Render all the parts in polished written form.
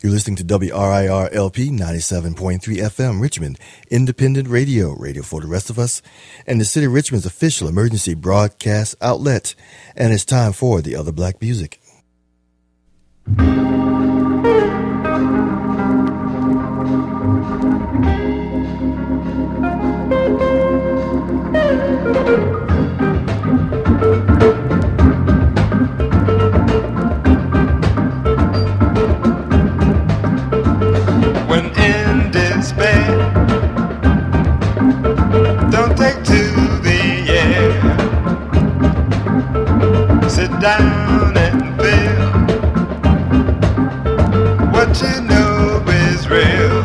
You're listening to WRIR-LP 97.3 FM, Richmond, independent radio, radio for the rest of us, and the City of Richmond's official emergency broadcast outlet. And it's time for the other black music. Down and feel what you know is real.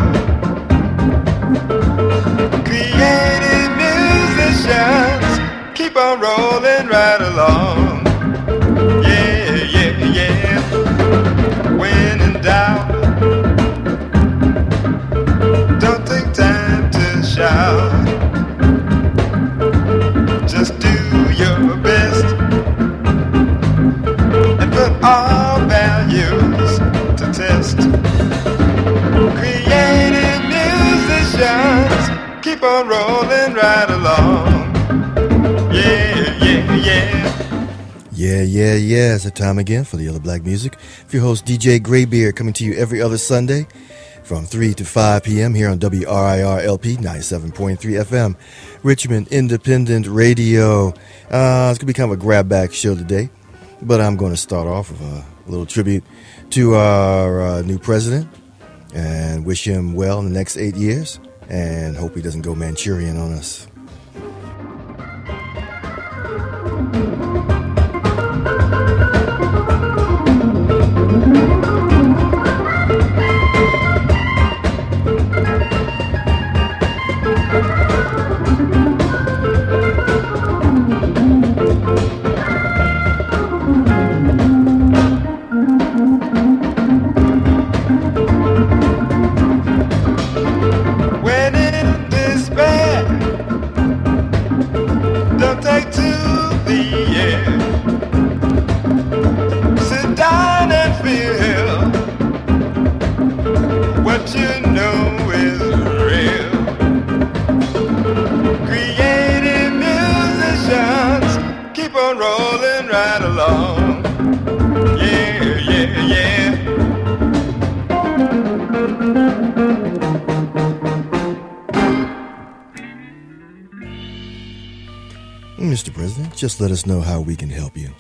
Creative musicians keep on rolling right along. Yeah, yeah, yeah. When in doubt, don't take time to shout. Just do your best. All values to test. Creative musicians keep on rolling right along. Yeah, yeah, yeah. Yeah, yeah, yeah. It's the time again for the other black music. For your host, DJ Graybeard, coming to you every other Sunday from 3 to 5 p.m. here on WRIR-LP 97.3 FM, Richmond Independent Radio. It's going to be kind of a grab-back show today. But I'm going to start off with a little tribute to our new president and wish him well in the next 8 years and hope he doesn't go Manchurian on us. Mr. President, just let us know how we can help you.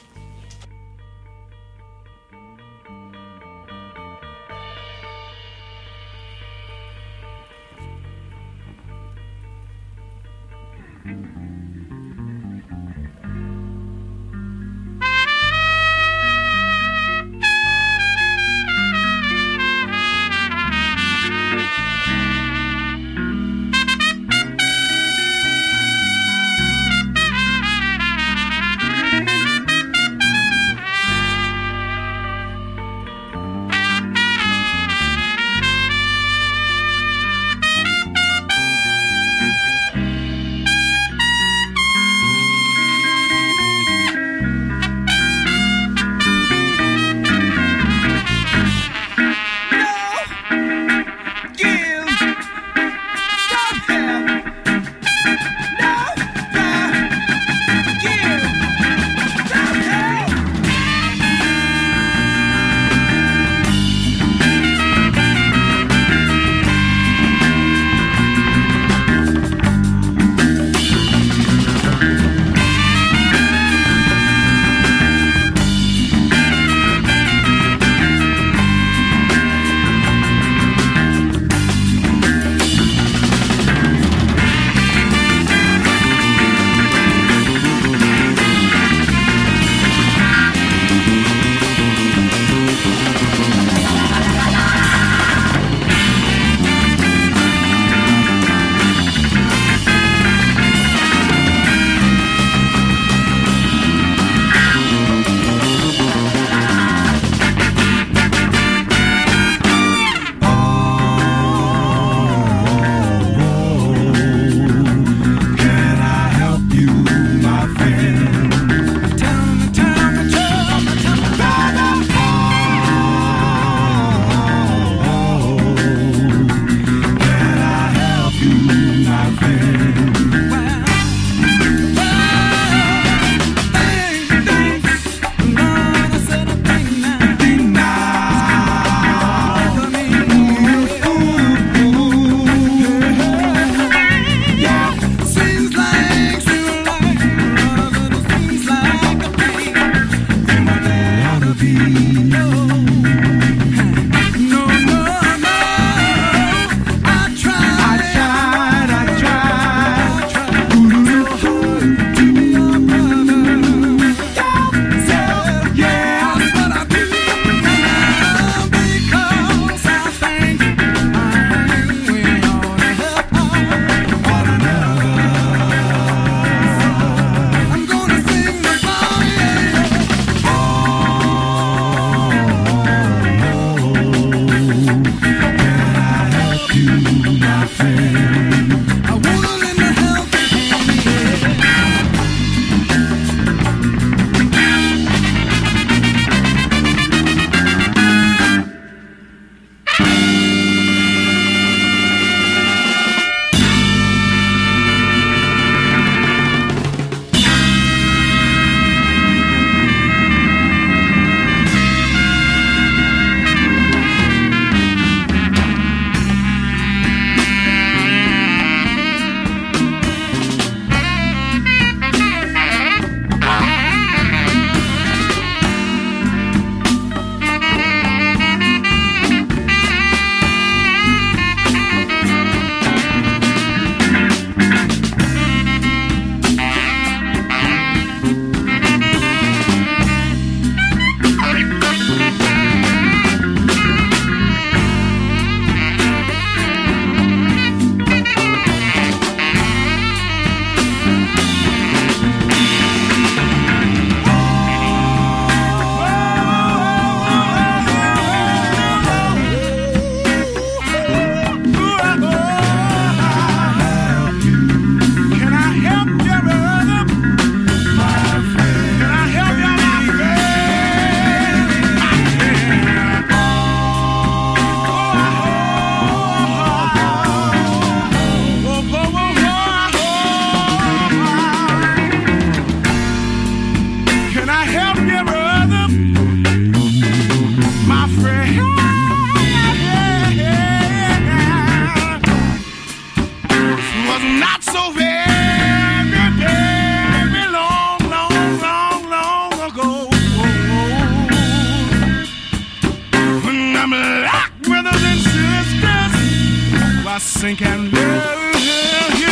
I sink and lose you.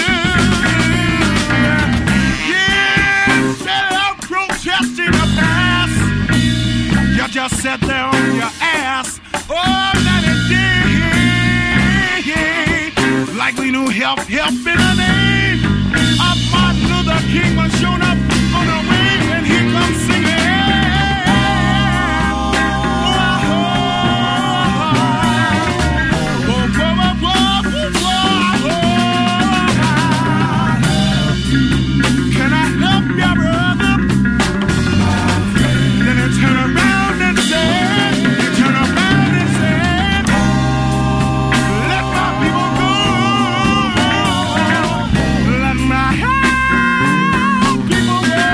Yeah, set out protesting the past. You just sat there on your ass. Oh, that it did. Like we knew help in the name of Martin Luther King was shown up on the way, and he comes singing. Can I help your brother? Then he turn around and said, let my people go. Let my people go.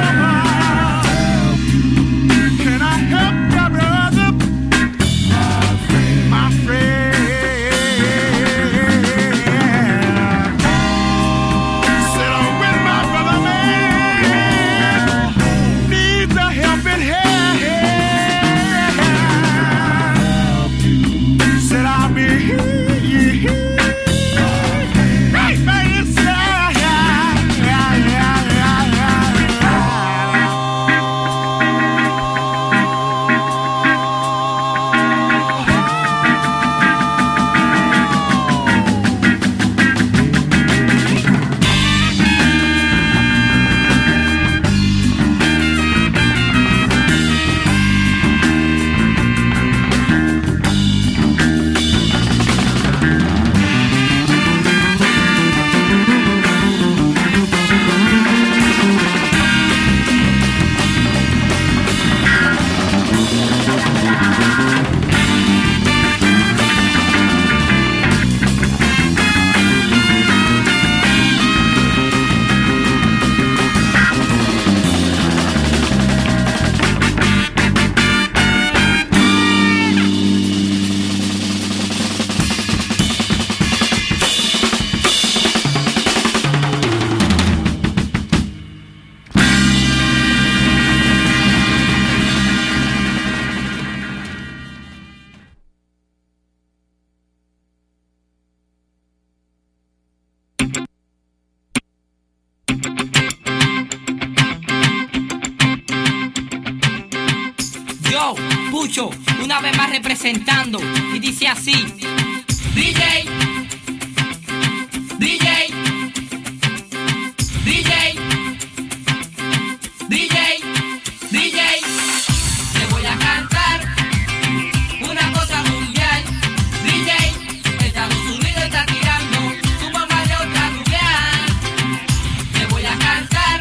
Can I help your brother? My friend. Una vez más representando y dice así: DJ, DJ, DJ, DJ, DJ, te voy a cantar una cosa mundial. DJ, Estados Unidos está tirando su bomba de otra nuclear. Te voy a cantar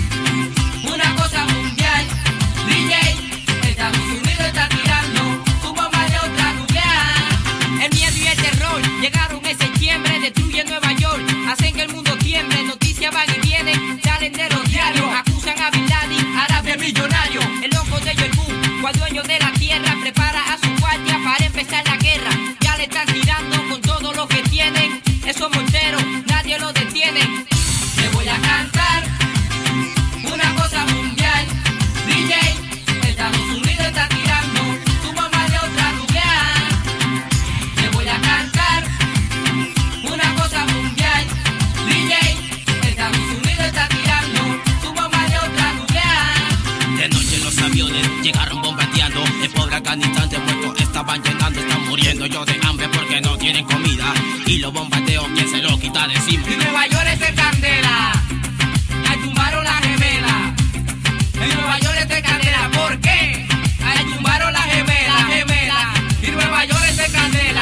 una cosa mundial. DJ, Estados Unidos está tirando su bomba de otra nuclear. El miedo y el terror llegaron en septiembre, destruyen Nueva York, hacen que el mundo tiemble. Noticias van y vienen, salen de los diarios, acusan a Bin Laden, árabe millonario. El loco de ellos, el boom, cual dueño de la tierra, prepara a su guardia para empezar la guerra. Ya le están tirando con todo lo que tienen. Esos morteros, nadie los detiene. Te voy a cantar una cosa mundial. DJ, Estados Unidos está tirando su bomba de otra nuclear. Te voy a cantar una cosa mundial. DJ, Estados Unidos está tirando su bomba de otra nuclear. De noche los aviones llegaron bombardeando. El pobre Afganistán de muertos estaban llenando. Están muriendo ellos de hambre porque no tienen comida. Y los bombardeos, ¿quién se lo quita de encima? Y Nueva York es de candela. Ahí tumbaron la gemela. En Nueva York es de candela. ¿Por qué? Ahí tumbaron la gemela. Y Nueva York es de candela.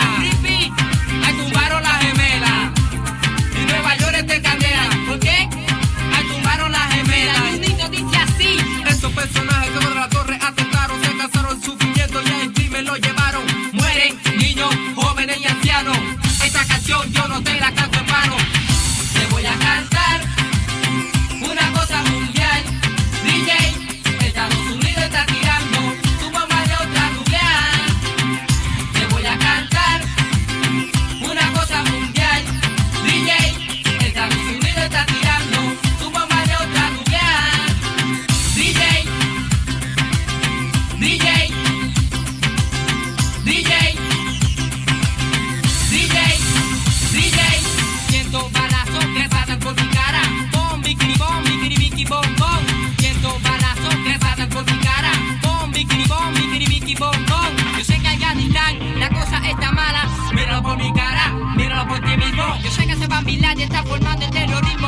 Ahí tumbaron la gemela. Y Nueva York es de candela. ¿Por qué? Ahí tumbaron la gemela. Y un niño dice así: esos personajes que de la torre atentaron, se cansaron sufriendo y al crimen lo llevaron. mueren niños, jóvenes y ancianos. Esta canción yo no te la canto en vano. Te voy a cantar una cosa mundial. DJ, Estados Unidos está tirando su bomba de otra nuclear. Te voy a cantar una cosa mundial. DJ, Estados Unidos está tirando su bomba de otra nuclear. DJ, DJ, DJ, DJ, DJ, por mi cara, míralo por ti mismo. Yo sé que ese Bambilán está formando el terrorismo.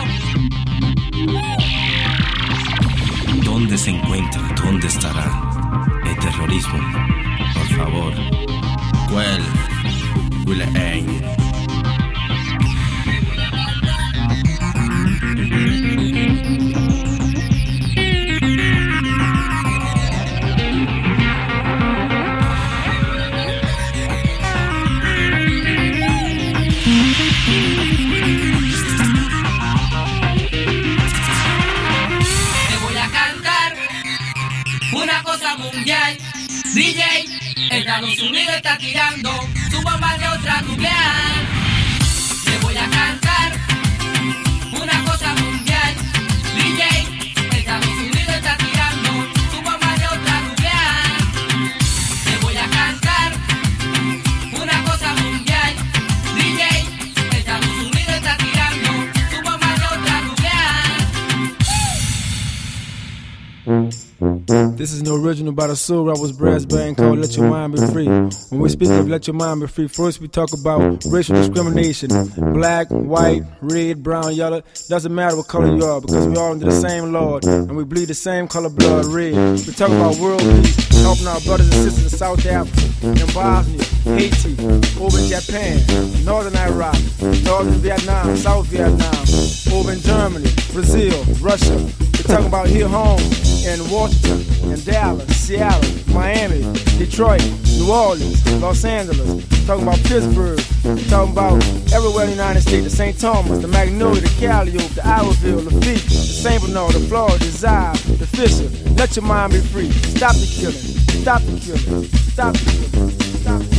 ¿Dónde se encuentra? ¿Dónde estará el terrorismo? Por favor. ¿Cuál? Will aim. Una cosa mundial, DJ, Estados Unidos está tirando su bomba neutral nuclear. Le voy a cantar una cosa mundial, DJ, Estados Unidos está tirando su bomba neutral nuclear. Le voy a cantar una cosa mundial, DJ, Estados Unidos está tirando su bomba neutral nuclear. This is an original by the Soul Rebels brass band called Let Your Mind Be Free. When we speak of Let Your Mind Be Free, first we talk about racial discrimination. Black, white, red, brown, yellow. Doesn't matter what color you are because we all under the same Lord and we bleed the same color blood, red. We talk about world peace, helping our brothers and sisters in South Africa, in Bosnia, Haiti, over in Japan, Northern Iraq, Northern Vietnam, South Vietnam, over in Germany, Brazil, Russia. We're talking about here home in Washington, in Dallas, Seattle, Miami, Detroit, New Orleans, Los Angeles. Talking about Pittsburgh. Talking about everywhere in the United States. The St. Thomas, the Magnolia, the Calliope, the Iberville, the Lafitte, the St. Bernard, the Florida, the Zion, the Fisher. Let your mind be free. Stop the killing. Stop the killing. Stop the killing. Stop the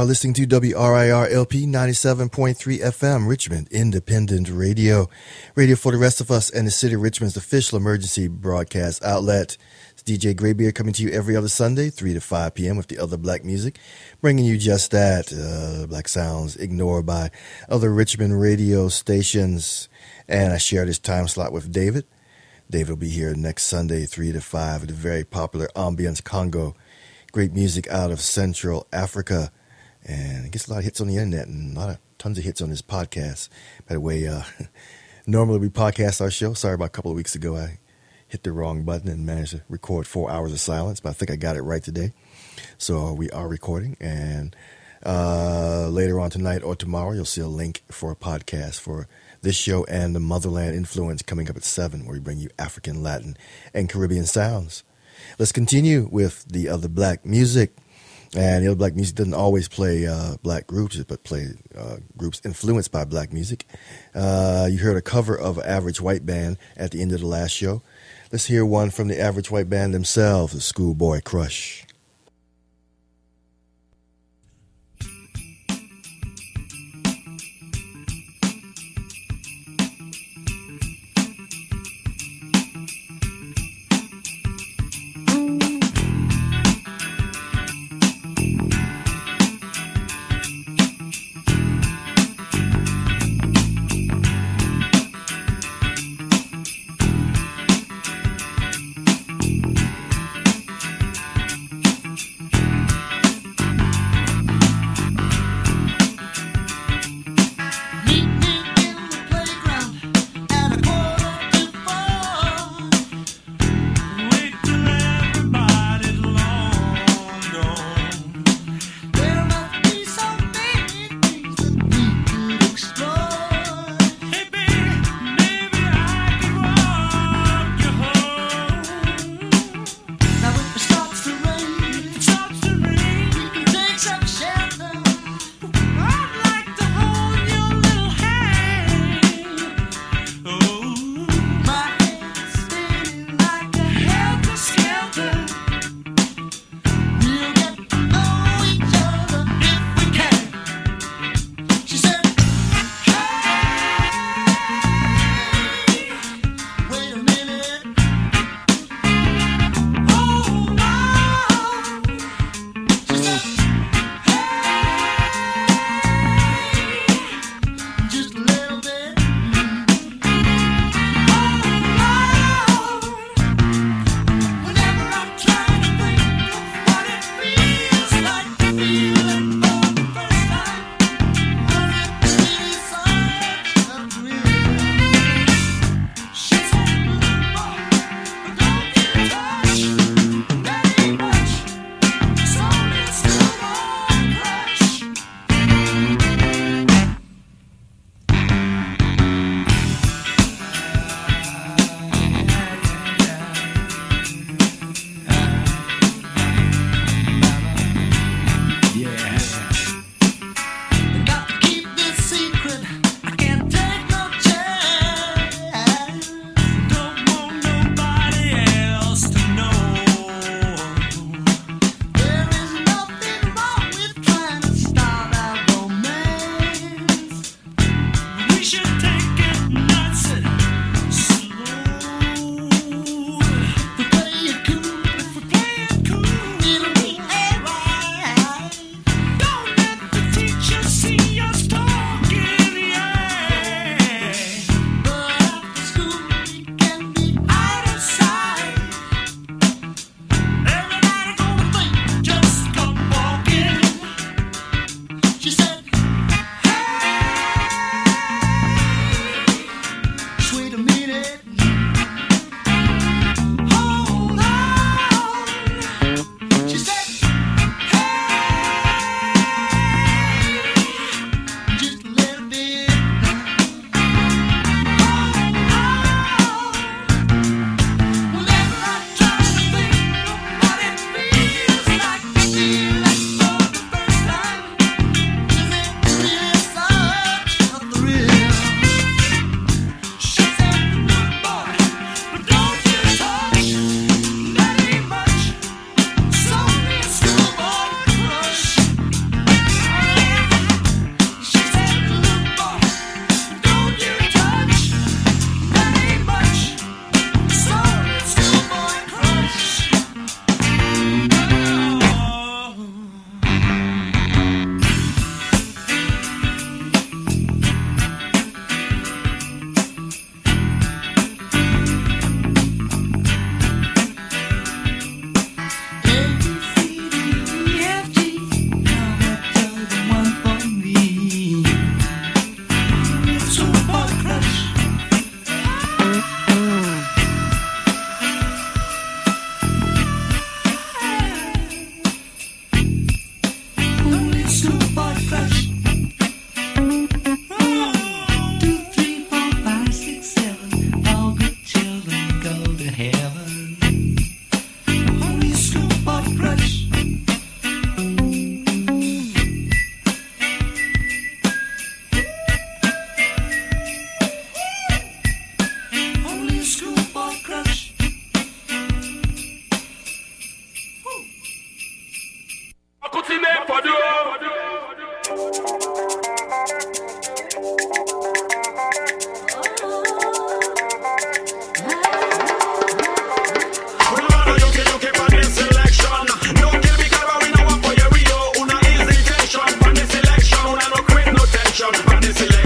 are listening to WRIR LP 97.3 FM, Richmond Independent Radio. Radio for the rest of us and the city of Richmond's official emergency broadcast outlet. It's DJ Graybeard coming to you every other Sunday, 3 to 5 p.m. with the other black music, bringing you just that, black sounds ignored by other Richmond radio stations. And I share this time slot with David. David will be here next Sunday, 3 to 5, at the very popular Ambience Congo. Great music out of Central Africa, and it gets a lot of hits on the internet and tons of hits on this podcast. By the way, normally we podcast our show. Sorry, about a couple of weeks ago I hit the wrong button and managed to record 4 hours of silence, but I think I got it right today. So we are recording, and later on tonight or tomorrow you'll see a link for a podcast for this show and the Motherland Influence coming up at 7, where we bring you African, Latin, and Caribbean sounds. Let's continue with the other black music. And the other black music doesn't always play black groups, but play groups influenced by black music. You heard a cover of Average White Band at the end of the last show. Let's hear one from the Average White Band themselves, the Schoolboy Crush.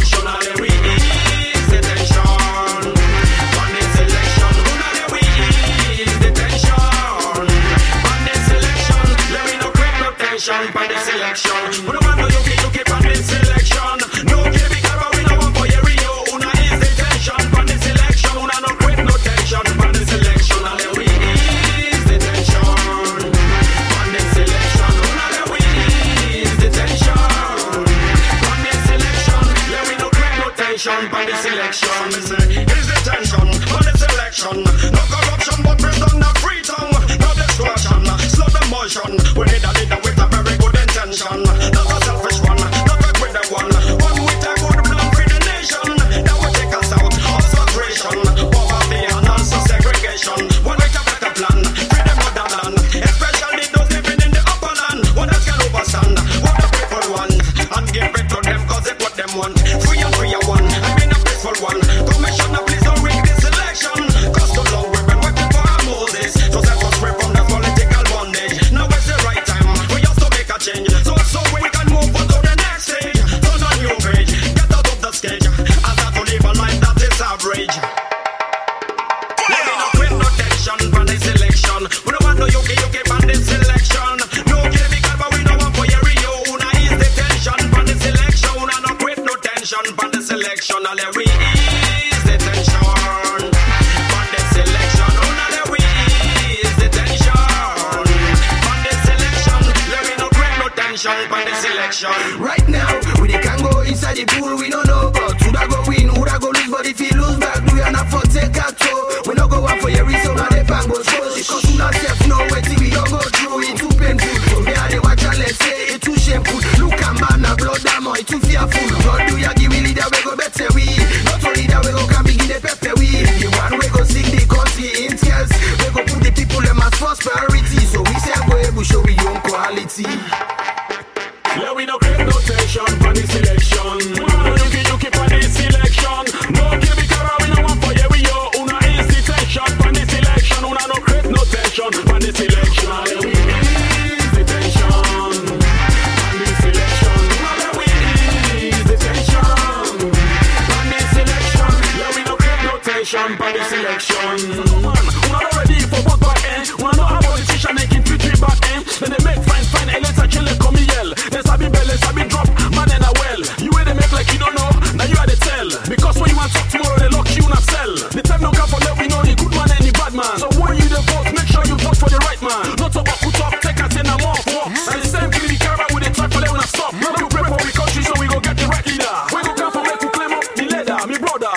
election, and we ease the tension. On this election, and we ease the tension. On this election, let me no create no tension. On this election, we don't want no you keep on this election. No give me cover, we no want for your Rio. Una ease the tension. On this election, una no create no tension. On this election, and we ease the tension. On this election, una we ease the tension. On this election, let me no create no tension. On this election, me say, ease the tension. On this election, no corruption, but prison, no free tongue, no destruction, slow the motion. We need a leader with a very good intention, not a selfish one, not a greedy one with a good plan for the nation that will take us out of frustration, poverty and also segregation. One with a better plan, freedom of the land, especially those living in the upper land. One that can overstand what the people want and give it to them cause it's what them want. Free and free one, I mean a peaceful one. Commissioner, please don't rig this election, cause too long we've been working for our Moses to set us free from the political bondage. Now is the right time for us to make a change, so we can move on to the next stage. Turn a new page, get out of the stage, and start to live a life that is average. Let me not quit no tension on this election. We don't want no UK on this election. No give me God, but we don't want for your Rio. Una ease the tension on this election. Una no quit no tension on this election. And let we ease the tension on this election. Una let we ease the tension on this election. Let me no quit no tension on this election. Right now, we can go inside the pool, we don't know about who da go win, who da go lose, but if he lose back, we are not for take a toe. We no go out for your reason, and the bang goes close. Because we not self know what we don't go through, it too painful. So me and the watch and let's say it too shameful. Look and man, a blood damn, it too fearful. God do ya give we leader, we go better we. Not only that, we go can begin the pepper we. The one we go sing the country in tears. We go put the people them as first priority. So we say go able show we own quality. Let we no create no tension on this election. You keep on this election. No give me cover, we no want for you. Una ease the tension on this election. Una no create no tension on this election. Let we ease the tension on this election. Let we ease the tension on this election. Let we no create no tension on this election. Man, una not ready for vote back end. Una no have politician making tweet back end. Then they make fine elector kill it come yell. They sabi bell, they sabi drop, man and a well. You way they make like you don't know, now you are the tell. Because when you want talk tomorrow, they lock you in a cell. The time don't come for let we know the good man and the bad man. So when you the vote, make sure you vote for the right man. Not about put up, take us in a more walk. And the same kill the caravan with the track for let when I stop. Now you pray for the country so we go get the right leader. We go come for me to claim up the leader, me brother.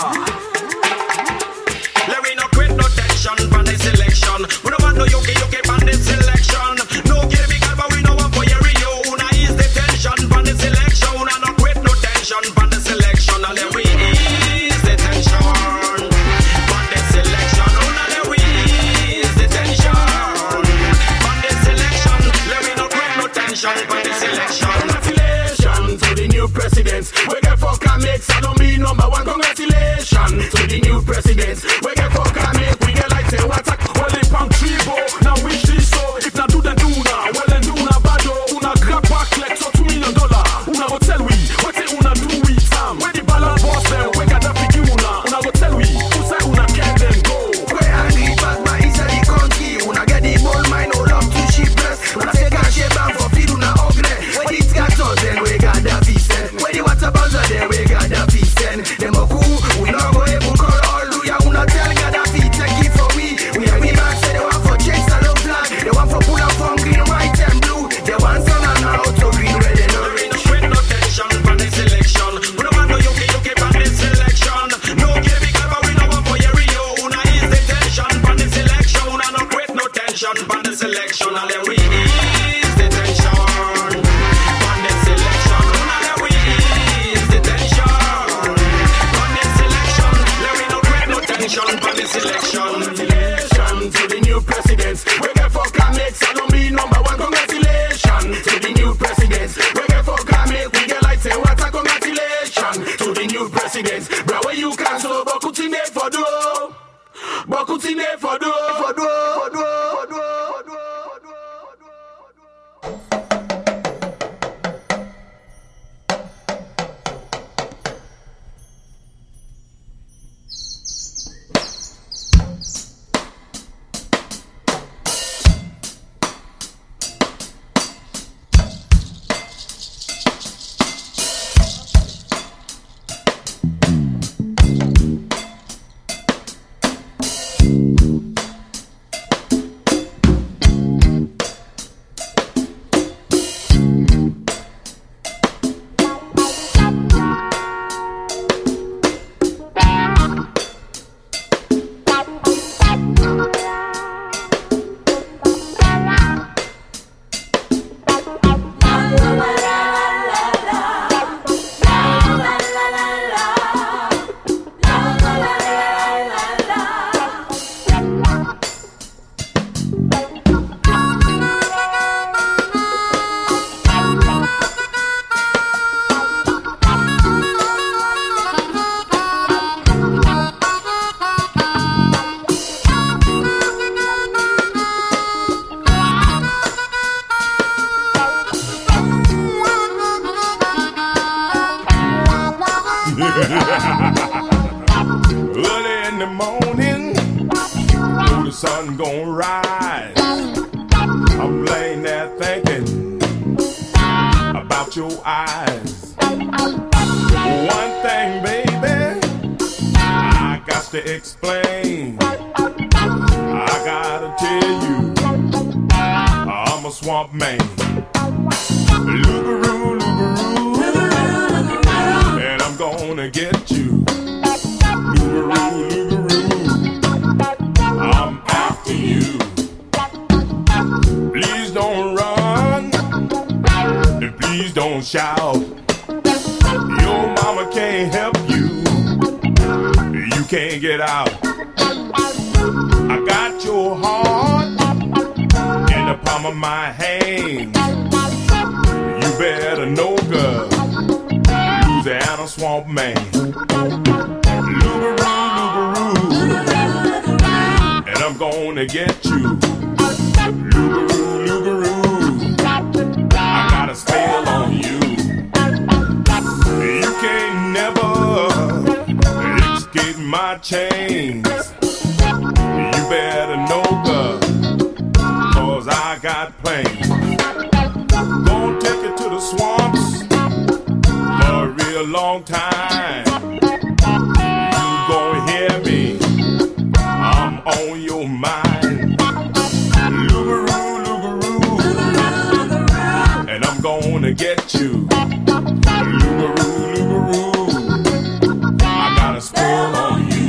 Let me not quit no tension on this election. We don't want no UK on this election. No give me God, but we no want for your Rio. Una ease the tension on this election. Una no quit no tension on this election. And let we ease the tension on this election. Una let we ease the tension on this election. Let me not quit no tension on this election. Congratulations to the new presidents. We get for comics, I don't be number one. Congratulations to the new presidents. We get for comics, we get like say what attack. Well, they pump tribo. Now wish this so. If not do then do now. Well then do na bado. Una grab back like so $2 million. Una go tell we. What say una do we Sam? Where the balance boss them. We got that for you now. Una go tell we. Who say una can then go. We angry bad man inside the country. Una get the ball mine all up to shipments. Una take a shape and for feed una ugly. When it's got us then we got that piece. When the water bounce then we got that piece. Them a cool. We not go able call all do ya. Una tell God that feet take it for we. We are we back say they want for change the love plan. They want for pull up from green, white and blue. They want sun and now to green red and orange. No quit no tension on this election. We don't want no UK on this election. No give me cover, we don't want for your Rio. Una ease the tension on this election. Una no quit no tension on this election. And let we ease the tension on this election. Una let we ease the tension on this election. Let we no quit no tension on this election. Congratulations to the new presidents. We get for comics, I don't be number one. Congratulations to the new presidents. We get for comics, we get like say what a congratulations to the new presidents. Bro, where you can so Bokutine for do. Bokutine for do. For do. For do. For do. For do. For do. Early in the morning, know the sun gon' rise. I'm laying there thinking about your eyes. One thing, baby, I got to explain. I gotta tell you, I'm a swamp man. Loogaroo, loogaroo, and I'm gonna get you. Loogaroo, loogaroo, I'm after you. Please don't run, and please don't shout. Your mama can't help you, you can't get out. I got your heart in the palm of my hand. You better know, girl, Louisiana swamp man. Loogaroo, loogaroo, and I'm gonna get you. Loogaroo, loogaroo, I got a spell on you. You can't never escape my chains. You better know, girl, 'cause I got plans. Gonna take it to the swamps for a real long time. You gonna hear me, I'm on your mind. Loogaroo, loogaroo, and I'm gonna get you. Loogaroo, loogaroo, I got a spell on you.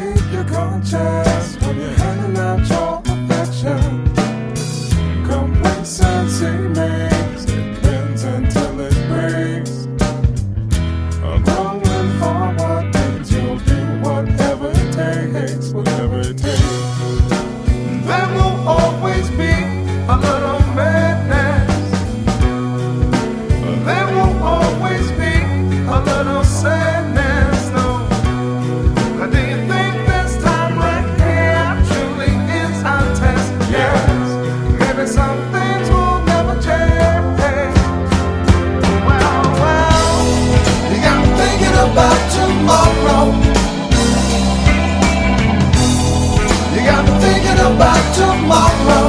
Conscious when you're handing out your affection. Come sense it makes. It bends until it breaks. Going forward means you'll do whatever it takes, whatever it takes. There will always be a little madness. There will always be a little sadness. No, do you think this time right here truly is our test? Yes, maybe some things will never change. Well, you got me thinking about tomorrow. You got me thinking about tomorrow.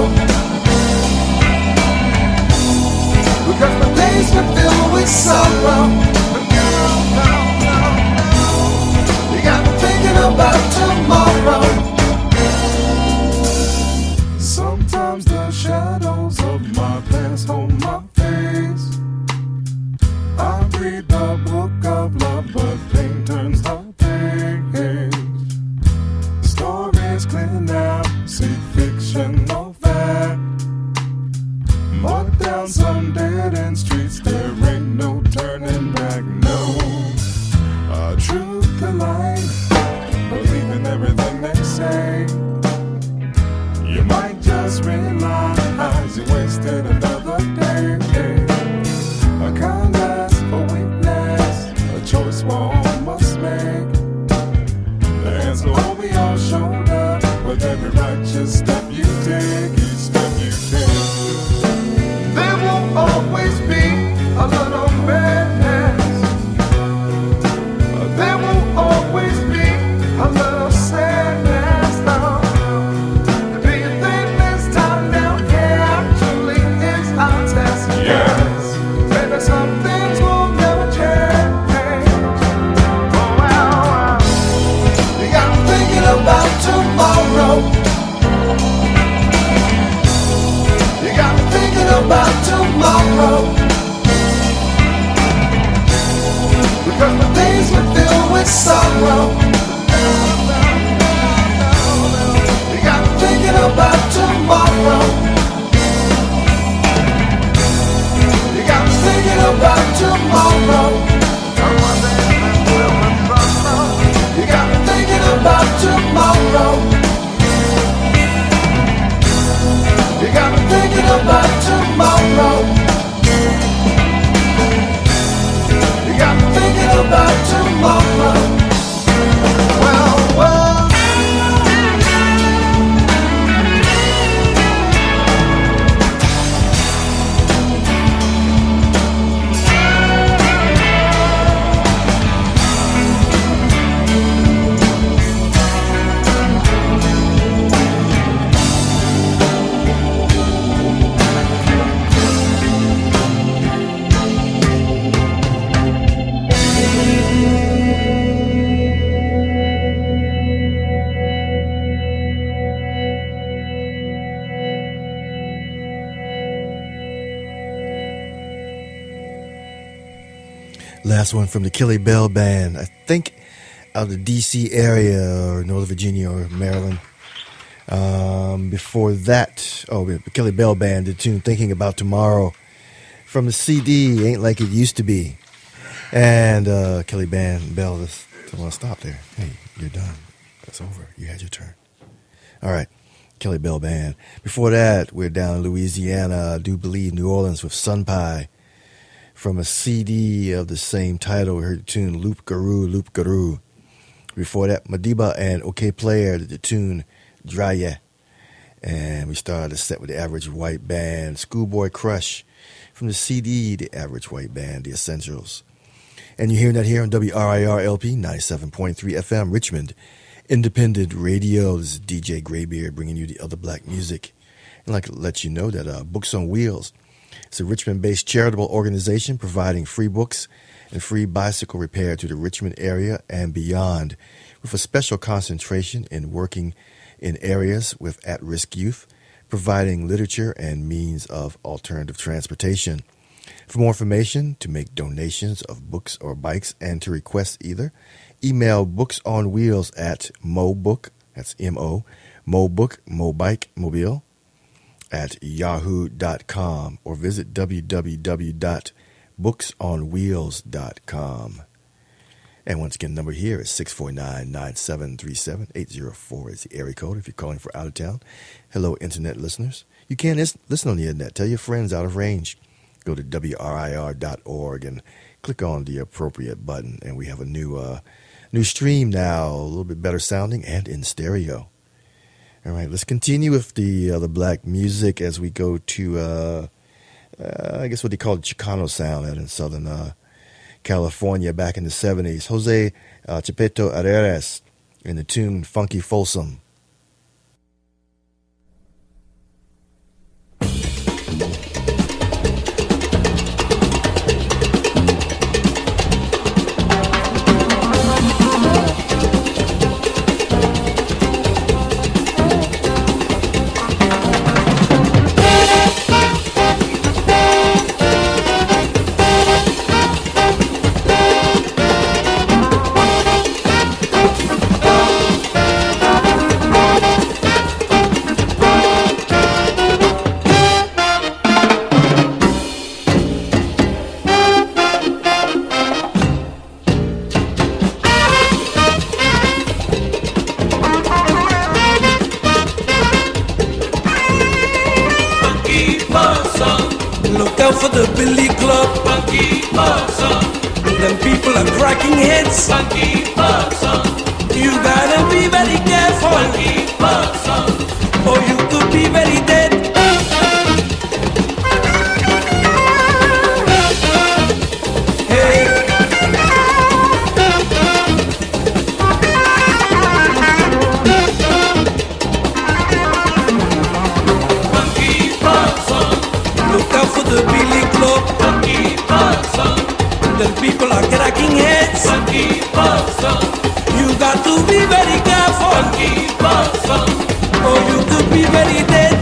Because my days been filled with sorrow. You got me thinking about tomorrow. Sometimes the shadows of my past hold my face. I read the book of love, but pain turns the page. The story is clear now, see fiction, no fact. But down some dead-end streets, there ain't no turning back, no. Truth to life, believe in everything they say. You might just realize you wasted another day. A kindness for weakness, a choice one must make. The hands go over your shoulder with every righteous step you take, each step you take. There will always be a little madness. There will always be a little sadness. No. Do you think this time down here truly is our test? Yes. Maybe some things will never change. Oh, well. You got me thinking about tomorrow. You got me thinking about tomorrow. Because my days were filled with sorrow. You got me thinking about tomorrow. You got me thinking about tomorrow. You got me thinking about tomorrow. You got me thinking about tomorrow. You got me thinking about tomorrow. Well. Last one from the Kelly Bell Band, I think out of the D.C. area or Northern Virginia or Maryland. Before that, the Kelly Bell Band, the tune Thinking About Tomorrow from the CD Ain't Like It Used to Be. And Kelly Bell, just don't want to stop there. Hey, you're done. That's over. You had your turn. All right, Kelly Bell Band. Before that, we're down in Louisiana, I do believe New Orleans with Sun Pie. From a CD of the same title, we heard the tune Loop Garou, Loop Garou. Before that, Madiba and OK Player did the tune Draya. And we started the set with the Average White Band, Schoolboy Crush. From the CD, the Average White Band, The Essentials. And you're hearing that here on WRIR LP 97.3 FM, Richmond Independent Radio. This is DJ Graybeard bringing you the other black music. And I'd like to let you know that Books on Wheels, it's a Richmond-based charitable organization providing free books and free bicycle repair to the Richmond area and beyond, with a special concentration in working in areas with at-risk youth, providing literature and means of alternative transportation. For more information, to make donations of books or bikes, and to request either, email Books on Wheels at mobook, that's M-O, mobook, mobike, mobile, at yahoo.com or visit www.booksonwheels.com. And once again, the number here is 649-9737. 804 is the area code if you're calling for out of town. Hello, Internet listeners. You can listen on the Internet. Tell your friends out of range. Go to WRIR.org and click on the appropriate button. And we have a new stream now, a little bit better sounding and in stereo. All right, let's continue with the black music as we go to, I guess what they call the Chicano sound out in Southern California back in the 70s. Jose Chepeto Areres in the tune Funky Folsom. For the Billy Club, funky Folsom. Them people are cracking heads, funky Folsom. You gotta be very careful, funky Folsom, or you could be very dead. Hey. Funky Folsom. Look out for the Billy Club, funky Folsom. The people are cracking heads, funky Folsom. You got to be very careful, funky Folsom, or you could be very dead.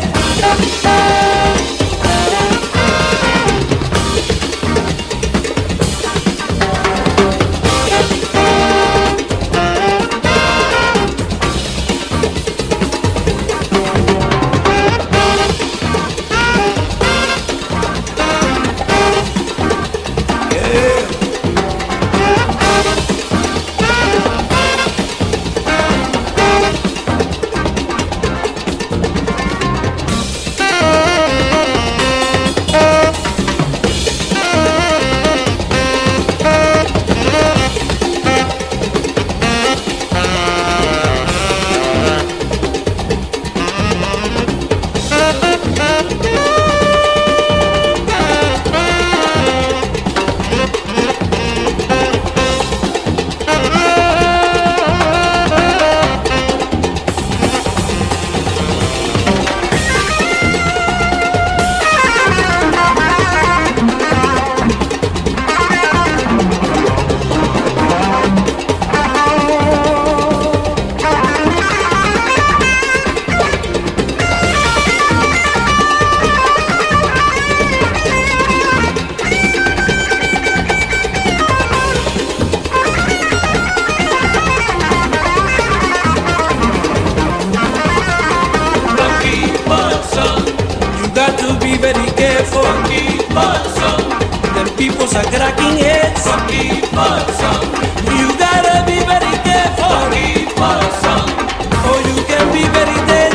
Peoples are cracking heads, funky Folsom. You gotta be very careful, funky Folsom, or you can be very dead.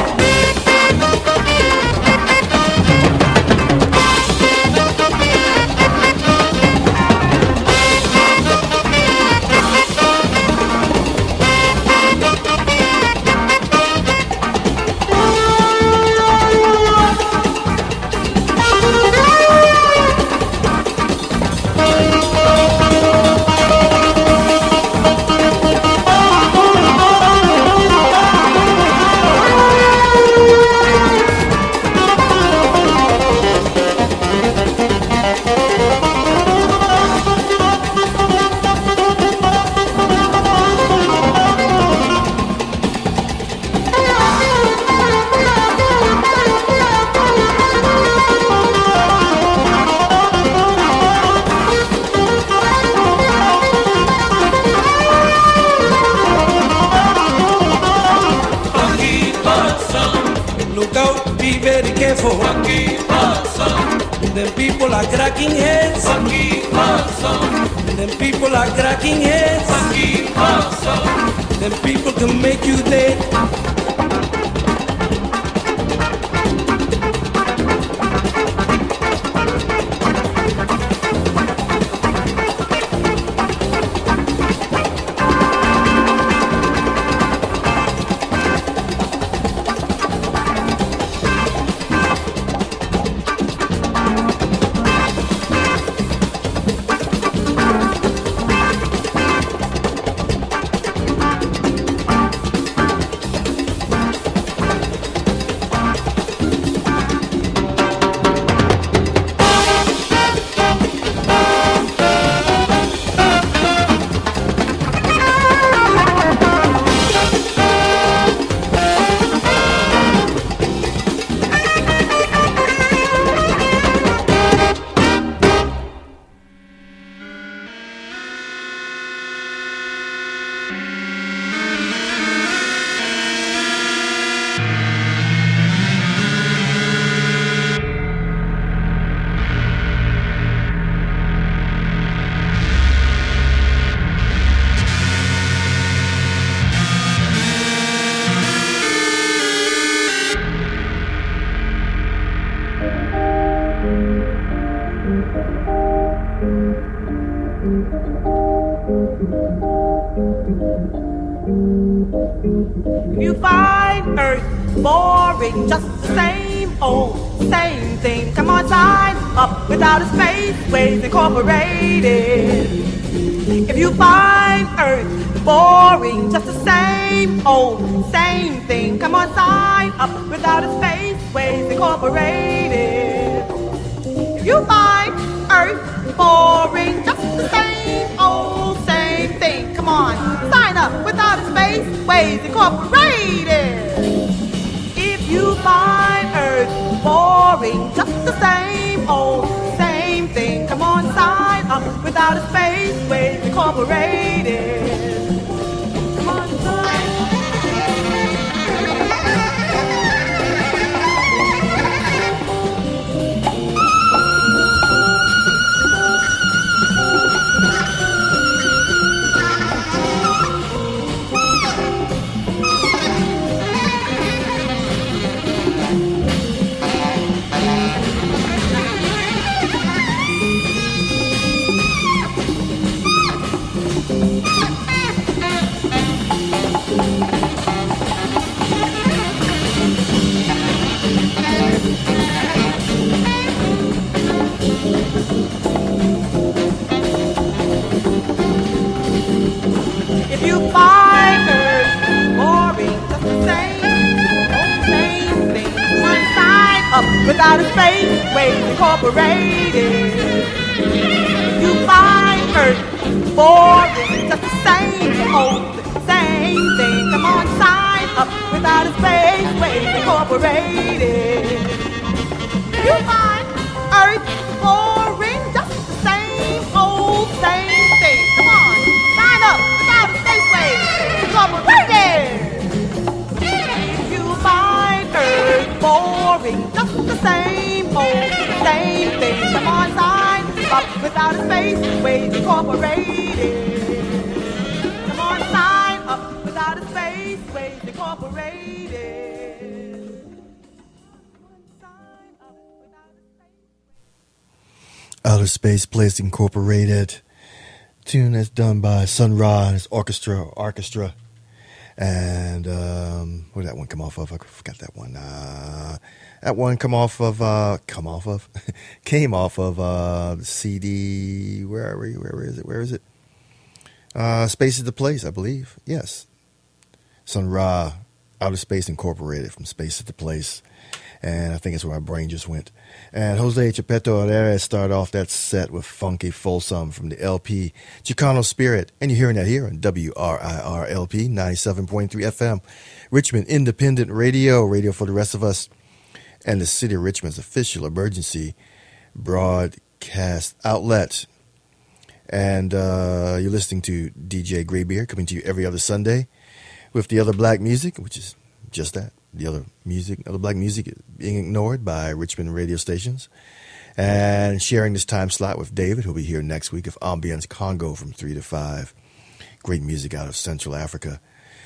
Them people are cracking heads. Funky Monsoon. Them people are cracking heads. Funky Monsoon. Them people can make you dead. If you find Earth boring, just the same old, same thing, come on, sign up with Outer Spaceways Incorporated. If you find Earth boring, just the same old, same thing, come on, sign up with Outer Spaceways Incorporated. If you find Earth boring, just the same old, same thing, come on, sign up with Outer Spaceways Incorporated. If you find Earth boring, just the same old, same thing, come on, sign up with Outer Spaceways Incorporated. Come on, sign. If you find Earth boring, just the same thing, one sign up without a Spaceways Incorporated. If you find Earth boring, just the same thing, come on, sign up without a Spaceways Incorporated. If you find Earth boring, just the same thing, come on, sign up without a Spaceways Incorporated. If you find Earth boring, just the same thing, come on, sign up without a Spaceways Incorporated. Come on, sign up without a Spaceways Incorporated. Outer Space Place Incorporated. Tune that's done by Sun Ra and his orchestra. And where did that one come off of? I forgot that one. That one came off of the CD. Where are we? Where is it? Space is the Place, I believe. Yes. Sun Ra, Outer Space Incorporated, from Space is the Place. And I think it's where my brain just went. And Jose Chepeto Herrera started off that set with Funky Folsom from the LP Chicano Spirit. And you're hearing that here on WRIR-LP 97.3 FM. Richmond Independent Radio for the rest of us. And the City of Richmond's official emergency broadcast outlet. And you're listening to DJ Graybeard, coming to you every other Sunday with the other black music, which is just that. The other black music being ignored by Richmond radio stations. And sharing this time slot with David, who'll be here next week, of Ambience Congo from 3 to 5. Great music out of Central Africa.